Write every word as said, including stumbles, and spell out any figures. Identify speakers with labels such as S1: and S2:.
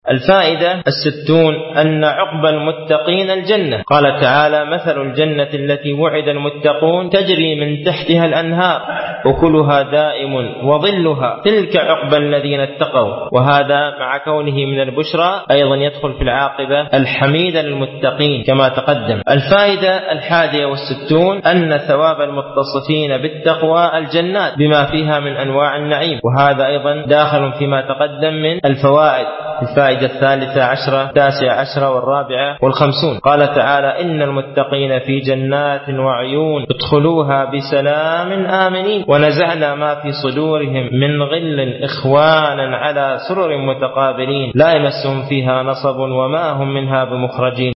S1: الفائدة الستون أن عقبى المتقين الجنة. قال تعالى: مثل الجنة التي وعد المتقون تجري من تحتها الأنهار أكلها دائم وظلها تلك عقبى الذين اتقوا. وهذا مع كونه من البشرى أيضا يدخل في العاقبة الحميدة للمتقين كما تقدم. الفائدة الحادية والستون أن ثواب المتصفين بالتقوى الجنات بما فيها من أنواع النعيم، وهذا أيضا داخل فيما تقدم من الفوائد. الفائدة الثالثة عشرة التاسعة عشرة والرابعة والخمسون قال تعالى: إن المتقين في جنات وعيون ادخلوها بسلام آمنين ونزعنا ما في صدورهم من غل إخوانا على سرر متقابلين لا يمسهم فيها نصب وما هم منها بمخرجين.